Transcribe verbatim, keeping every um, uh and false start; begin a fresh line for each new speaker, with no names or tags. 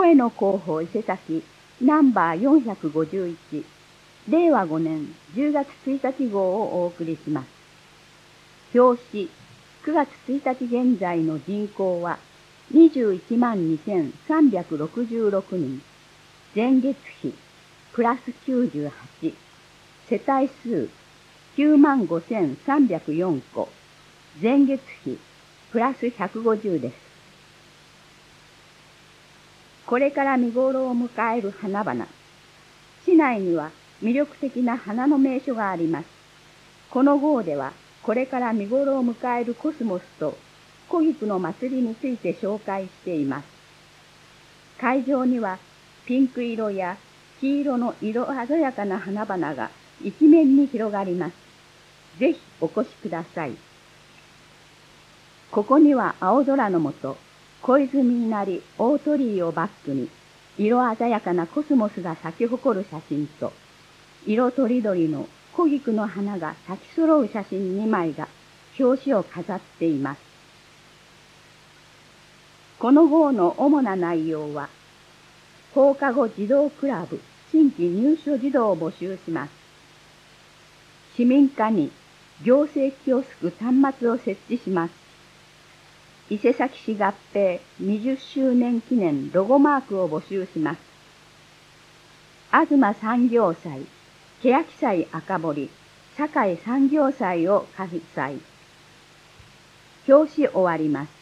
声の広報伊勢崎ナンバーよんひゃくごじゅういち、れいわごねんじゅうがつついたち号をお送りします。表紙、くがつついたち現在の人口はにじゅういちまんにせんさんびゃくろくじゅうろくにん、前月比プラスきゅうじゅうはち、世帯数きゅうまんごせんさんびゃくよんこ、前月比プラスひゃくごじゅうです。これから見頃を迎える花々。市内には魅力的な花の名所があります。この号ではこれから見頃を迎えるコスモスと小菊の祭りについて紹介しています。会場にはピンク色や黄色の色鮮やかな花々が一面に広がります。ぜひお越しください。ここには青空の下、小泉稲荷大鳥居をバックに、色鮮やかなコスモスが咲き誇る写真と、色とりどりの小菊の花が咲き揃う写真にまいが表紙を飾っています。この号の主な内容は、放課後児童クラブ新規入所児童を募集します。市民課に行政キオスク端末を設置します。伊勢崎市合併にじゅっしゅうねん記念ロゴマークを募集します。東産業祭、欅祭赤堀、堺産業祭を開催。表紙終わります。